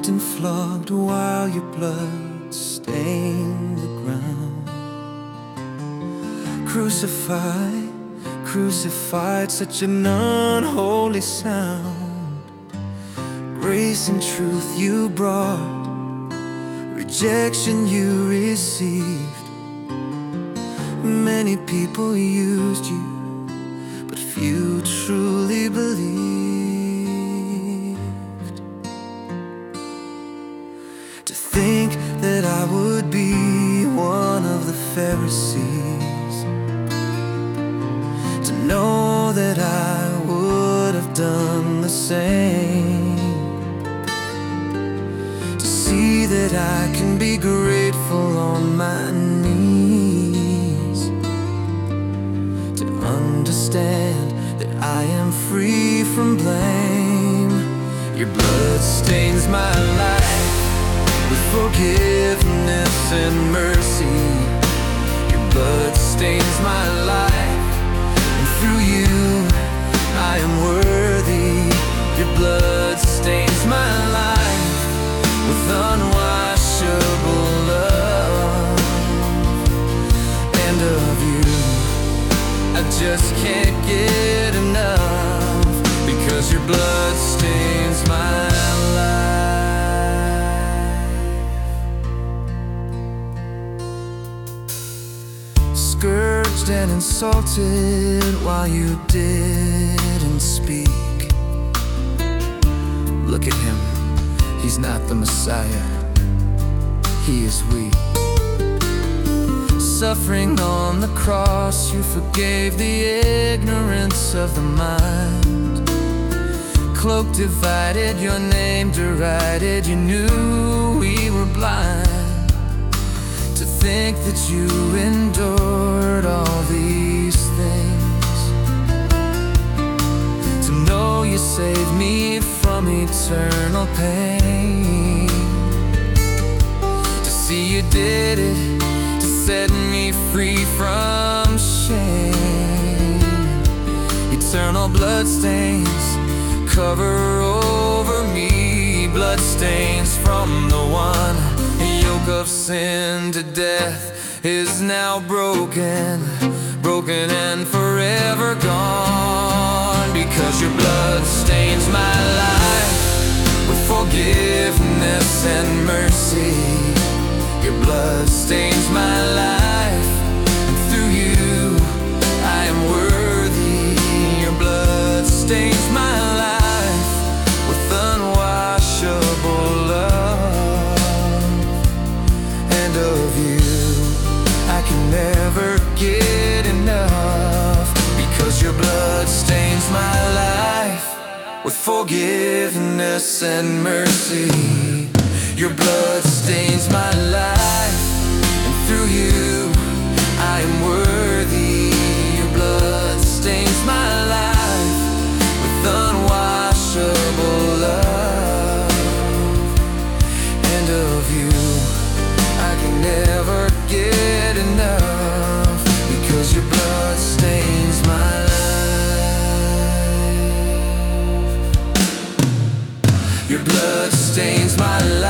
whipped and flogged while your blood stained the ground. Crucified, crucified, such an unholy sound. Grace and truth you brought, rejection you received. Many people used you, but few truly believed. To think that I would be one of the Pharisees, to know that I would have done the same, to see that I can be grateful on my knees, to understand that I am free from blame. Your blood stains my life with forgiveness and mercy. Your blood stains my life, and through you I am worthy. Your blood stains my life with unwashable love. And of you I just can't get enough, because your blood stains my life. Scourged and insulted while you didn't speak. Look at him, he's not the Messiah, he is weak. Suffering on the cross, you forgave the ignorance of the mind. Cloak divided, your name derided, you knew we were blind. To think that you endured all these things, to know you saved me from eternal pain, to see you did it, set me free from shame. Eternal bloodstains cover over me, bloodstains from the one. The yoke of sin to death is now broken, broken and forever gone. Because your blood stains my life with forgiveness and mercy. Your blood stains my life, and through you I am worthy. Your blood stains my life with unwashable love. And of you I can never get enough, because your blood stains my life with forgiveness and mercy. Your blood stains my life, and through you I am worthy. Your blood stains my life with unwashable love. And of you I can never get enough, because your blood stains my life. Your blood stains my life.